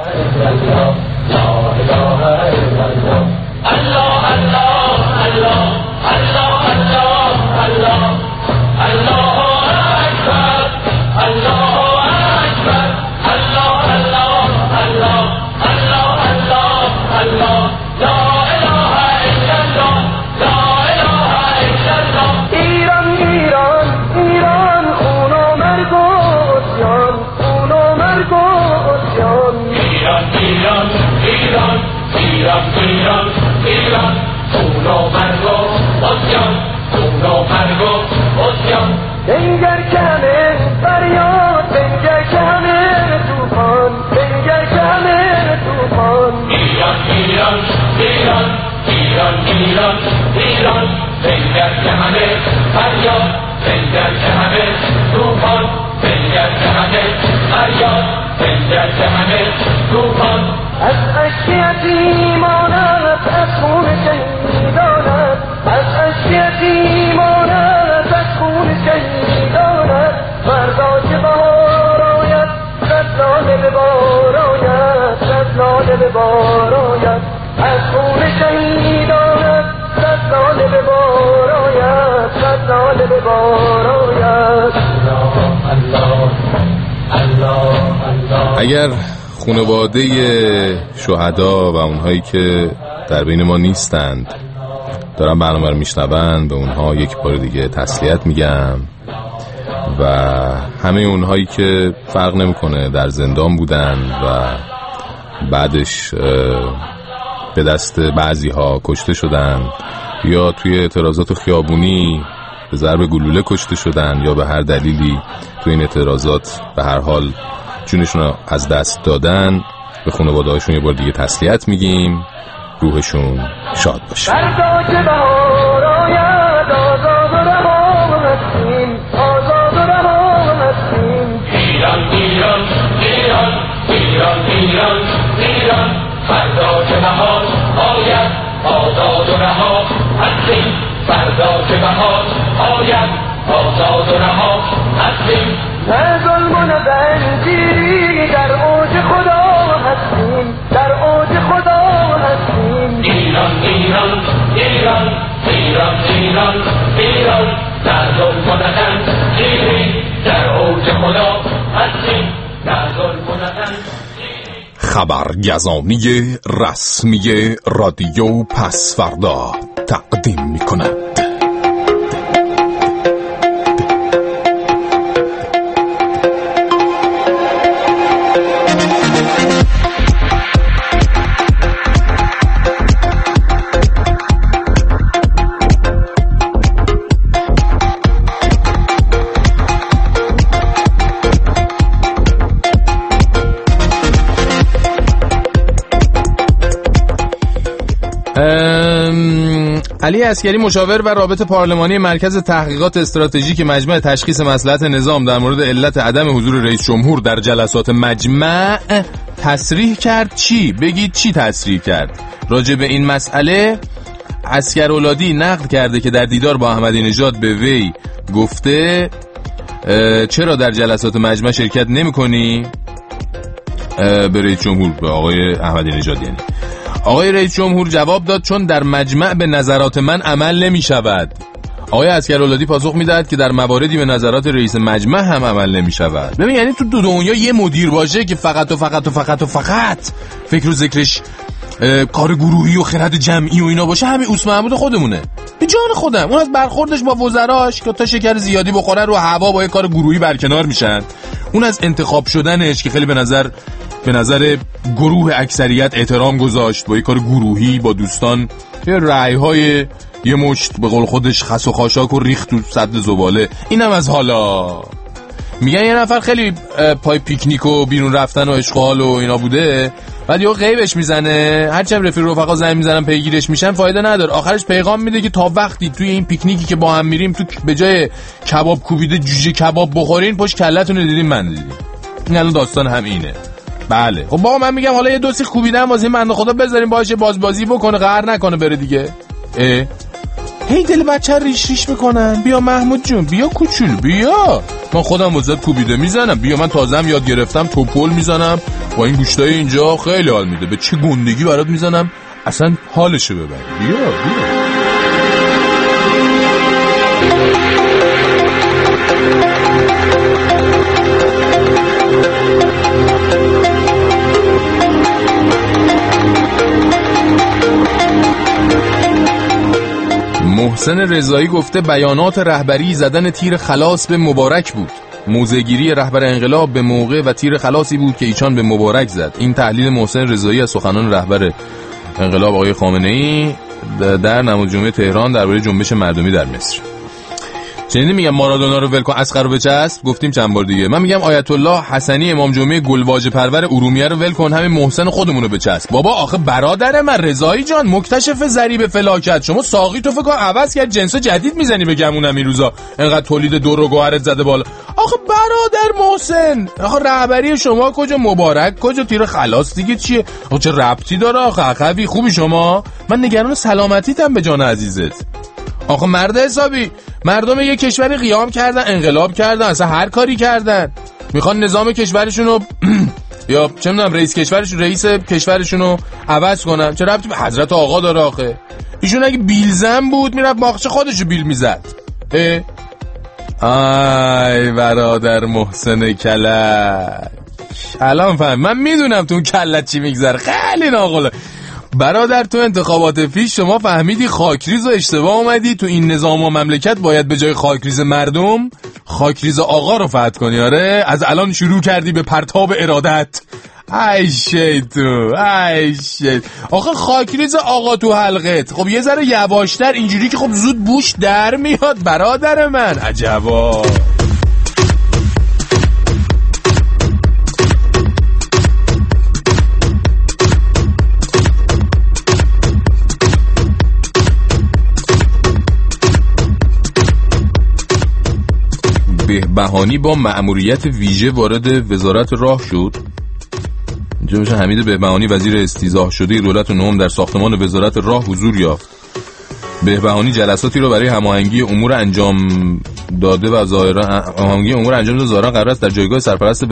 بنگر که همه فریاد، بنگر که همه توفان، بنگر که همه توفان. ایران ایران ایران ایران ایران ایران، بنگر که همه فریاد، بنگر که همه توفان، بنگر که همه فریاد، بنگر که همه توفان. از اشک یتیمانت، از خون شهیدانت، از اشک یتیمانت، از خون شهیدانت، فردا که بهار آید، صد لاله به بار آید، صد لاله به بار آید، از خون شهیدانت، صد لاله به بار آید، صد لاله به بار آید. اگر خانواده شهدا و اونهایی که در بین ما نیستند دارن برنامه رو میشنون، به اونها یک بار دیگه تسلیت میگم و همه اونهایی که فرق نمیکنه در زندان بودن و بعدش به دست بعضی ها کشته شدن یا توی اعتراضات خیابونی به ضرب گلوله کشته شدن یا به هر دلیلی توی این اعتراضات به هر حال جونشون از دست دادن، به خانواده هاشون یه بار دیگه تسلیت میگیم. روحشون شاد باشه. فردا که بهار آید، آزاد و رها هستیم، آزاد و رها هستیم. ایران ایران ایران ایران ایران ایران، فردا که بهار آید، آزاد و رها هستیم، فردا که بهار آید، آزاد و رها هستیم. نه ظلم و نه زنجیری، در اوج خدا هستیم، در اوج خدا هستیم. ایران ایران ایران ایران ایران ایران، در ظلم و نه زنجیری، در اوج خدا هستیم، در ظلم و نه زنجیری. خبرگزانی رسمی رادیو پسفردا تقدیم می‌کند. علی عسگری مشاور و رابط پارلمانی مرکز تحقیقات استراتژیک مجمع تشخیص مصلحت نظام در مورد علت عدم حضور رئیس جمهور در جلسات مجمع تصریح کرد. چی؟ بگید چی تصریح کرد راجع به این مسئله؟ اسکرولادی نقل کرده که در دیدار با احمدی نژاد به وی گفته چرا در جلسات مجمع شرکت نمی‌کنی؟ به رئیس جمهور، به آقای احمدی نژاد. یعنی آقای رئیس جمهور جواب داد چون در مجمع به نظرات من عمل نمی‌شود. آقای اسکرولادی پاسخ میداد که در مواردی به نظرات رئیس مجمع هم عمل نمی‌شود. ببین یعنی تو دنیا یه مدیر باشه که فقط فکر و ذکرش کار گروهی و خرد جمعی و اینا باشه، همین اوس محمود خودمونه. به جان خودم اون از برخوردش با وزراش که تا شکر زیادی بخورن رو هوا با یه کار گروهی برکنار میشن، اون از انتخاب شدنش که خیلی به نظر گروه اکثریت احترام گذاشت، با یه کار گروهی با دوستان یه رأی‌های یه مشت به قول خودش خس و خاشاک و ریخت تو سد زباله. اینم از حالا. میگن یه نفر خیلی پای پیکنیک و بیرون رفتن و اشغال و اینا بوده، بعد یهو غیبش میزنه، هرچند رفیق رفقا زنگ میزنن پیگیرش میشن، فایده نداره. آخرش پیغام میده که تا وقتی توی این پیکنیکی که با هم میریم تو به جای کباب کوبیده جوجه کباب بخورین، پشت کله‌تون رو دیدین من دیدین. این الان داستان هم اینه. بله خب بابا من میگم حالا یه دو سیخ کوبیدن واسه بنده خدا بذاریم باشه، بازی بکنه، قهر نکنه بره دیگه. هی دل بچه ریش میکنن. بیا محمود جون، بیا کوچولو، بیا من خودم وزد کوبیده میزنم، بیا من تازم یاد گرفتم توپول میزنم با این گوشتای اینجا، خیلی حال میده، به چه گندگی برات میزنم اصلا حالشو ببر. بیا محسن رضایی گفته بیانات رهبری زدن تیر خلاص به مبارک بود. موضع‌گیری رهبر انقلاب به موقع و تیر خلاصی بود که ایشان به مبارک زد. این تحلیل محسن رضایی از سخنان رهبر انقلاب آقای خامنه‌ای در نماز جمعه تهران درباره جنبش مردمی در مصر. شنیدی میگم مارادونا رو ول کن اسقر رو بچسب، گفتیم چند بار دیگه. من میگم آیت الله حسنی امام جمعه گلواژه پرور ارومیه رو ول کن، همین محسن خودمون رو بچسب. بابا آخه برادر من رضایی جان مکتشف ضریب فلاکت، شما ساقی تو فکر کن عوض کرد جنس جدید میزنی به گمونم این روزا، انقدر تولید دور و گوهرت زده بالا. آخه برادر محسن، آخه رهبری شما کجا مبارک، کجا تیر خلاص دیگه چیه؟ آخه چه ربطی داره؟ آخه عقبی خوبی شما، من نگران سلامتیتم به جان عزیزت. آخه مرد حسابی، مردم یک کشوری قیام کردن، انقلاب کردن، اصلا هر کاری کردن، میخوان نظام کشورشون رو یا چه میدونم رئیس کشورشون رو عوض کنن. چه ربطی به حضرت آقا داره آخه؟ ایشون اگه بیلزن بود میرفت باغچه خودشو بیل میزد. آی برادر محسن کلک، الان فهم، من میدونم تو اون کلت چی میگذره، خیلی ناقله. برادر تو انتخابات پیش شما فهمیدی خاکریز و اشتباه اومدی، تو این نظام و مملکت باید به جای خاکریز مردم خاکریز آقا رو فتح کنی. آره از الان شروع کردی به پرتاب ارادت. ای شیطون، ای شیطون. آخه خاکریز آقا تو حلقت، خب یه ذره یواشتر اینجوری که خب زود بوش در میاد برادر من. عجبا. بهبهانی با مأموریت ویژه وارد وزارت راه شد. اینجا میشه حمید بهبهانی وزیر استیضاح شده دولت نهم در ساختمان وزارت راه حضور یافت. بهبهانی جلساتی رو برای هماهنگی امور انجام داده و ظاهرا قرار است در جایگاه سرپرست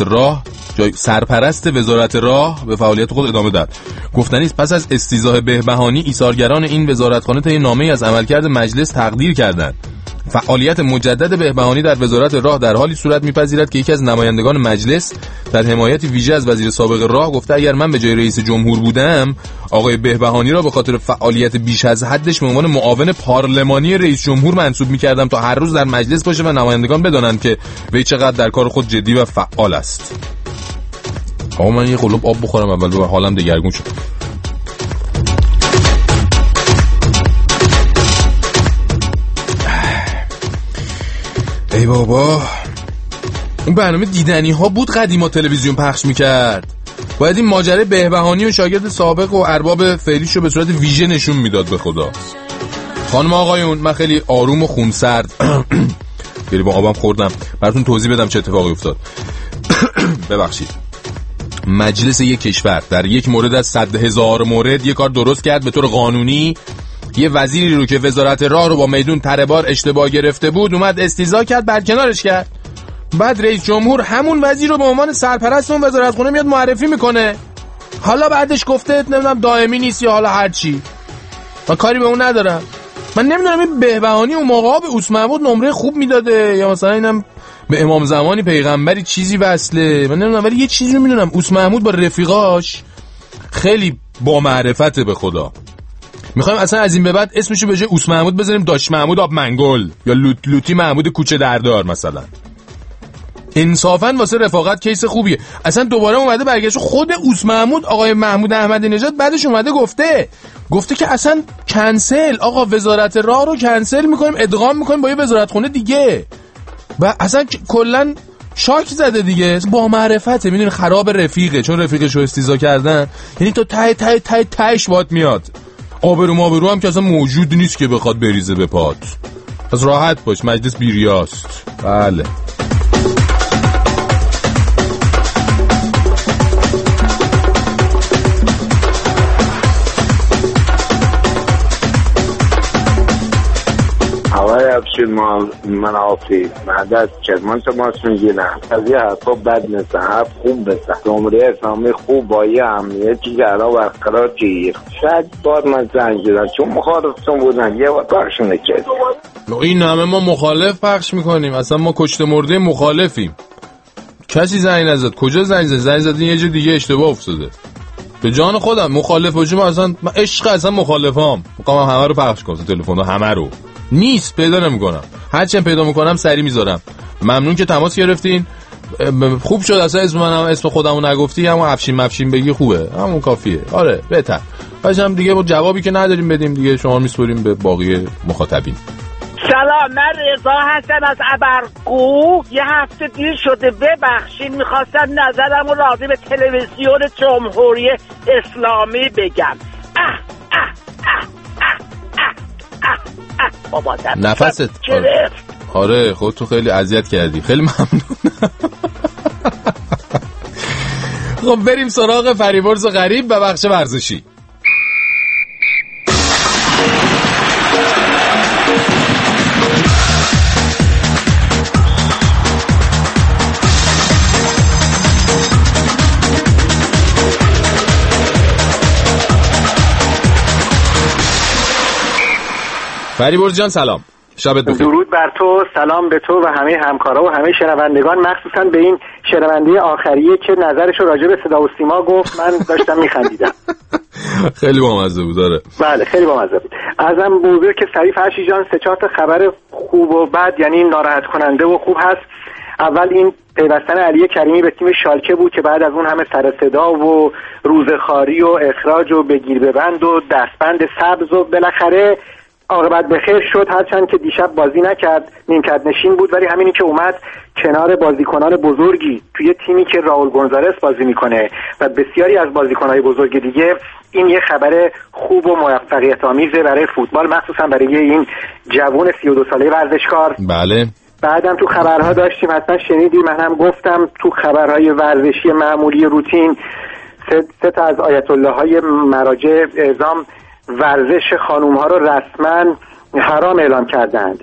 وزارت راه به فعالیت خود ادامه داد. گفتنی است پس از استیضاح بهبهانی ایثارگران این وزارتخانه طی نامه‌ای از عملکرد مجلس تقدیر کردند. فعالیت مجدد بهبهانی در وزارت راه در حالی صورت می‌پذیرد که یکی از نمایندگان مجلس در حمایت ویژه از وزیر سابق راه گفته اگر من به جای رئیس جمهور بودم آقای بهبهانی را به خاطر فعالیت بیش از حدش به عنوان معاون پارلمانی رئیس جمهور منصوب می‌کردم تا هر روز در مجلس باشه و نمایندگان بدانند که وی چقدر در کار خود جدی و فعال است. آقا من یه قلوب آب بخورم اول و حالم دگرگون شد. ای بابا، اون برنامه دیدنی ها بود قدیما تلویزیون پخش میکرد. باید این ماجرای بهبهانی و شاگرد سابق و ارباب فعلیشو به صورت ویژه نشون میداد به خدا. خانم آقایون، من خیلی آروم و خونسرد خیلی با آبم خوردم براتون توضیح بدم چه اتفاقی افتاد. ببخشید. مجلس یک کشور در یک مورد از 100,000 مورد یک کار درست کرد به طور قانونی یه وزیری رو که وزارت راه رو با میدون تره‌بار اشتباه گرفته بود اومد استیضاح کرد، برکنارش کرد. بعد رئیس جمهور همون وزیر رو به عنوان سرپرست اون وزارتخونه میاد معرفی میکنه. حالا بعدش گفته نمیدونم دائمی نیست یا حالا هر چی. من کاری به اون ندارم. من نمیدونم این بهبهانی اون موقع به اوس محمود نمره خوب میداده یا مثلا اینم به امام زمانی پیغمبری چیزی وصله، من نمیدونم، ولی یه چیزی رو میدونم، اوس محمود با رفیقاش خیلی با معرفته به خدا. میخوایم اصلا از این به بعد اسمشو به جای اوس محمود بذاریم داش محمود آب منگل یا لوتی محمود کوچه دردار مثلا. انصافاً واسه رفاقت کیس خوبیه. اصلا دوباره اومده برگشت خود اوس محمود آقای محمود احمدی نژاد بعدش اومده گفته که اصلا کنسل، آقا وزارت راه رو کنسل میکنیم، ادغام میکنیم با یه وزارتخونه دیگه. و اصلا کلا شاک زده دیگه، با معرفته، میدونی خراب رفیقه، چون رفیقشو استیضاح کردن، یعنی تو تهش باد میاد. آبرو هم که اصلا موجود نیست که بخواد بریزه به پات. از راحت باش، مجلس بیریاست. بله آقای افشین منافی بعد از کرمان تماس میگیرم. از یه حرفا بد نیستن، حرف خوب نیستن. نمره اسلامی خوب با یه امنیتی که الان برقرار گیر. شاید بار من زنگ زدن چون مخالفتون بودن یه بار پخش نکرد. این همه ما مخالف پخش میکنیم، اصلا ما کشته مرده مخالفیم. کسی زنگ نزد. کجا زنگ زد؟ زنگ زدین یه جا دیگه اشتباه افتاده. به جان خودم مخالف باشم، اصلا من عشق اصلا مخالفام میخوام همه رو پخش کنم، تلفن همه رو نیست، پیدا نمیکنم. هرچند پیدا میکنم سری میذارم. ممنون که تماس گرفتین. خوب شد اصلا اسم خودمو نگفتی، همون افشین بگی خوبه، همون کافیه. آره بهتر. باشم دیگه با جوابی که نداریم بدیم دیگه، شما میسپریم به باقی مخاطبین. سلام، من رضا هستم از ابرقو. یه هفته دیر شده، ببخشید. میخواستم نظرم رو راضی به تلویزیون جمهوری اسلامی بگم. نفست آره خودتو خیلی اذیت کردی، خیلی ممنونم. خب بریم سراغ فریبرز غریب و بخش ورزشی. فریبرز جان سلام، شبت بخیر. درود بر تو، سلام به تو و همه همکارا و همه شنوندگان، مخصوصا به این شنونده آخریه که نظرشو راجع به صدا و سیما گفت. من داشتم میخندیدم. خیلی بامزه بود. داره بله خیلی بامزه بود. ازم موضوع که سریع فرشی جان 3-4 خبر خوب و بد، یعنی ناراحت کننده و خوب هست. اول این پیوستن علی کریمی به تیم شالکه بود که بعد از اون همه سر صدا و روزخواری و اخراج و بگیر ببند و دستبند سبز و بالاخره عاقبت به خیر شد. هرچند که دیشب بازی نکرد، نیمکت نشین بود، ولی همینی که اومد کنار بازیکنان بزرگی توی تیمی که راول گونزالس بازی میکنه و بسیاری از بازیکنهای بزرگ دیگه، این یه خبر خوب و موفقیت آمیزه برای فوتبال، مخصوصا برای این جوان 32 ساله ورزشکار. بله. بعدم تو خبرها داشتیم، حتما شنیدی، من هم گفتم تو خبرهای ورزشی معمولی روتین 3 تا از آیت الله های مراجع اعظام ورزش خانوم ها رو رسما حرام اعلام کردند.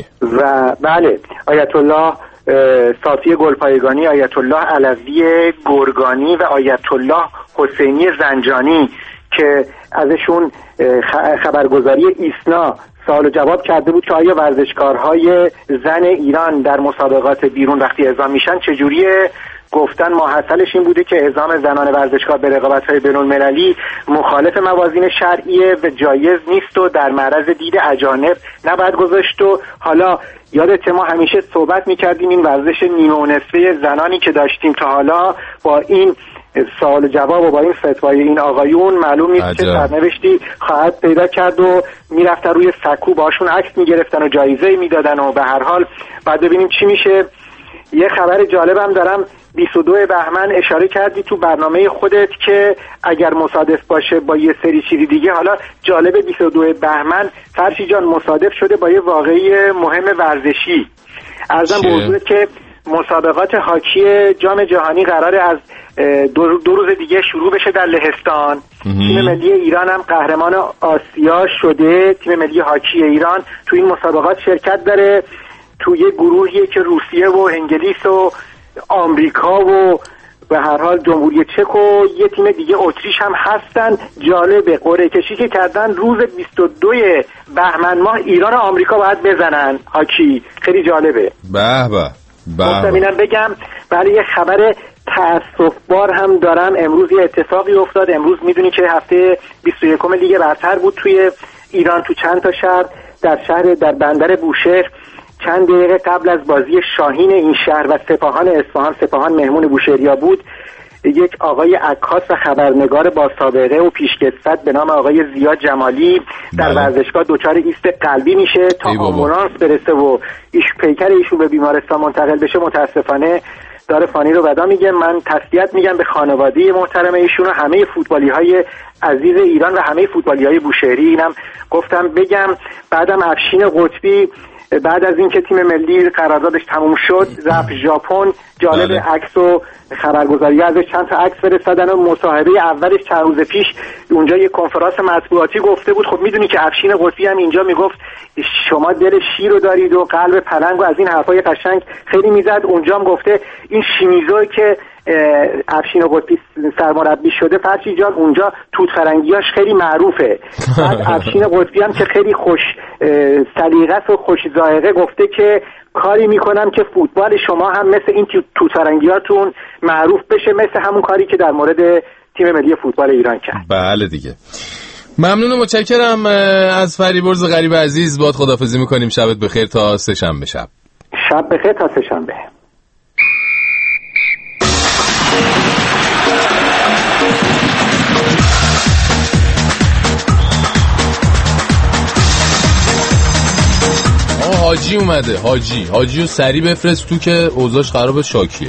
و بله، آیت الله صافی گلپایگانی، آیت الله علوی گرگانی و آیت الله حسینی زنجانی که ازشون خبرگزاری ایسنا سوال و جواب کرده بود که آیا ورزشکارهای زن ایران در مسابقات بیرون وقتی اعزام میشن چجوریه، گفتن ماحصلش این بوده که اعزام زنان ورزشکار به رقابت‌های بین‌المللی مخالف موازین شرعیه و جایز نیست و در معرض دید اجانب نباید گذاشت. و حالا یادت ما همیشه صحبت می‌کردیم این ورزش نیمه و نصفه زنانی که داشتیم تا حالا با این سوال و جواب و با این فتوای این آقایون معلوم نیست چه سرنوشتی خواهد پیدا کرد و میرفتن روی سکو باشون عکس میگرفتن و جایزه میدادن و به هر حال بعد ببینیم چی میشه. یه خبر جالبم دارم، 22 بهمن اشاره کردی تو برنامه خودت که اگر مصادف باشه با یه سری چیزی دیگه. حالا جالب 22 بهمن فرشی جان مصادف شده با یه واقعی مهم ورزشی. ارزم به حضورت که مسابقات هاکی جام جهانی قراره از 2 روز دیگه شروع بشه در لهستان. تیم ملی ایران هم قهرمان آسیا شده. تیم ملی هاکی ایران تو این مسابقات شرکت داره، تو یه گروهیه که روسیه و انگلیس و آمریکا و به هر حال جمهوری چک و یه تیم دیگه اتریش هم هستن. جالبه قرعه کشی که کردن روز 22 بهمن ماه ایران و آمریکا باید بزنن هاکی. خیلی جالبه. به اینم بگم. برای یه خبر تأسف‌بار هم دارم. امروز یه اتفاقی افتاد. امروز میدونی که هفته 21 لیگ برتر بود توی ایران، تو چند تا شهر در بندر بوشهر چند دقیقه قبل از بازی شاهین این شهر و سپاهان اصفهان، سپاهان مهمون بوشهریا بود، یک آقای عکاس و خبرنگار با سابقه و پیشکسوت به نام آقای زیاد جمالی در ورزشگاه دچار ایست قلبی میشه. تا آمبولانس برسه و پیکر ایشون به بیمارستان منتقل بشه متاسفانه داره فانی رو ودا میگه. من تسلیت میگم به خانواده محترم ایشون و همه فوتبالی‌های عزیز ایران و همه فوتبالی‌های بوشهری. اینم گفتم بگم. بعدم افشین قطبی بعد از اینکه تیم ملی قراردادش تموم شد رفت ژاپن. جالب عکس و خبرگزاری ازش چند تا عکس فرستادن و مصاحبه اولش چند روز پیش اونجا یه کنفرانس مطبوعاتی گفته بود. خب میدونی که افشین قطبی هم اینجا میگفت شما دل شیر رو دارید و قلب پلنگ و از این حرفای قشنگ خیلی میزد. اونجا هم گفته این شیمیزوی که افشین قطبی سرمربی شده فرشی جان اونجا توت فرنگیاش خیلی معروفه. بعد افشین قطبی هم که خیلی خوش سلیقه و خوش ذائقه گفته که کاری میکنم که فوتبال شما هم مثل این توت فرنگیاتون معروف بشه، مثل همون کاری که در مورد تیم ملی فوتبال ایران کرد. بله دیگه. ممنون و متشکرم از فریبرز غریب عزیز. باهات خداحافظی میکنیم. شبت بخیر تا سه‌شنبه شب. شب بخیر تا سه‌شنبه. حاجی اومده. حاجی رو سریع بفرست تو که اوضاعش خرابه. شاکیه.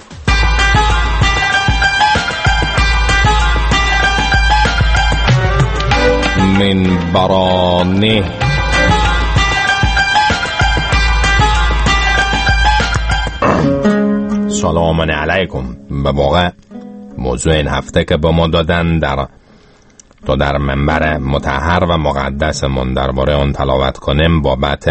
من برانه سلام علیکم. به واقع موضوع این هفته که با ما دادن در منبر مطهر و مقدسمون درباره اون تلاوت کنیم بابت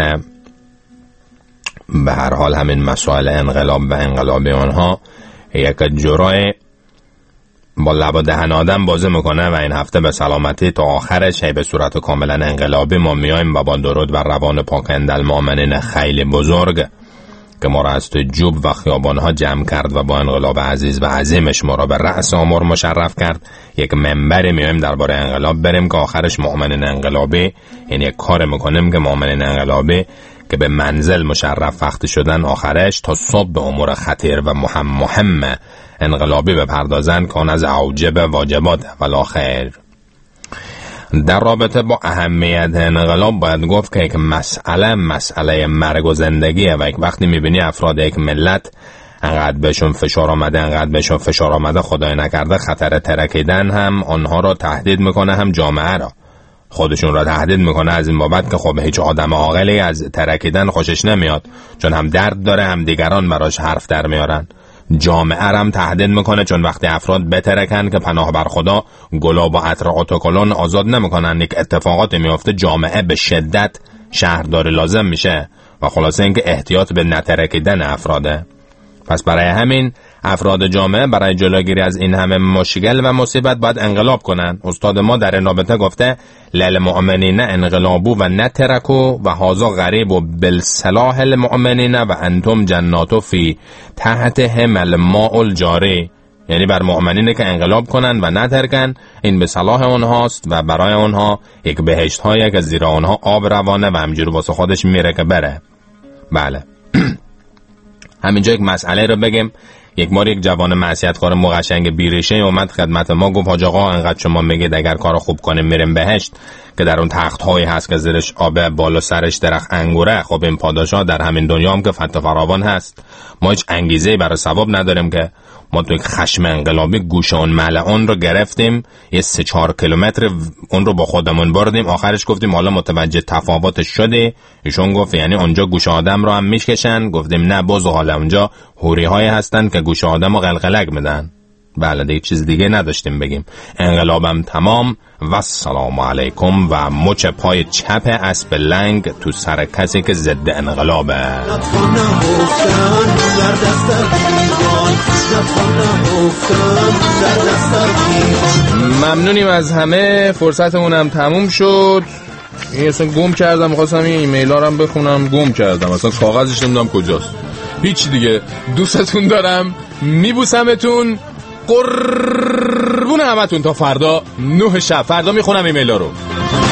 به هر حال همین مسائل انقلاب و انقلابی اونها یک جرای با لب و دهن آدم بازی میکنه و این هفته به سلامتی تا آخرش به صورت کاملا انقلابی ما میایم و با درود و روان پاک اندالمؤمنین خیلی بزرگ که ما را از توی جوب و خیابانها جمع کرد و با انقلاب عزیز و عظیمش ما را به رأس امور مشرف کرد، یک منبری میایم درباره انقلاب بریم که آخرش مؤمنین انقلابی، یعنی یک کار میکنیم که مؤمنین انقلابی که به منزل مشرف وقتی شدن آخرش تا صبح به امور خطیر و مهم انقلابی بپردازن که آن از اوجب واجبات والآخر. در رابطه با اهمیت انقلاب باید گفت که یک مسئله مرگ و زندگیه و یک وقتی میبینی افراد یک ملت انقدر بهشون فشار آمده خدای نکرده خطر ترکیدن هم آنها را تهدید میکنه هم جامعه را خودشون را تهدید میکنه از این بابت که خب هیچ آدم عاقلی از ترکیدن خوشش نمیاد چون هم درد داره هم دیگران براش حرف در میارن. جامعه هم تهدید میکنه چون وقتی افراد بترکن که پناه بر خدا گلاب و عطر اتوکلون آزاد نمیکنن یک اتفاقات میفته جامعه به شدت شهرداری لازم میشه و خلاصه اینکه احتیاط به نترکیدن افراده. پس برای همین افراد جامعه برای جلوگیری از این همه مشکل و مصیبت باید انقلاب کنن. استاد ما در این رابطه گفته للمؤمنین انقلابو و نترکو و هازا غریب و بالصلاح المؤمنین و انتم جناتو فی تحتهم الماء الجاری، یعنی بر مؤمنینه که انقلاب کنن و نترکن این به صلاح اونهاست و برای اونها یک بهشت هایی که زیر اونها آب روانه و همجور واسه خودش میره که بره. بله همینجا یک مسئله رو بگم. یک بار یک جوان معصیت‌کار مقشنگ بیریشه اومد خدمت ما گفت حاج آقا انقدر شما میگید اگر کارو خوب کنیم میریم بهشت که در اون تخت هایی هست که زیرش آب بالا سرش درخت انگوره، خب این پادشاه در همین دنیا هم که فتح فراوان هست ما هیچ انگیزه‌ای برای ثواب نداریم که ما تو خشم انقلابی گوشه اون ملعون رو گرفتیم، یه 3-4 کیلومتر اون رو با خودمون بردیم، آخرش گفتیم حالا متوجه تفاوتش شده. ایشون گفت یعنی اونجا گوشه آدم رو هم میکشن؟ گفتیم نه باز حالا اونجا هوری های هستن که گوشه آدم رو قلقلک میدن. بله دیگه چیز دیگه نداشتیم بگیم. انقلابم تمام و السلام علیکم و مچ پای چپ اسب لنگ تو سر کسی که ضد انقلابه. ممنونیم از همه، فرصتمونم تموم شد. این اصلا گم کردم، می‌خواستم این ایمیل ها رو هم بخونم گم کردم، اصلا کاغذش نمیدونم کجاست. هیچ دیگه، دوستتون دارم، میبوسمتون، قربون همتون. تا فردا 9 شب فردا میخونم ایمیل ها رو.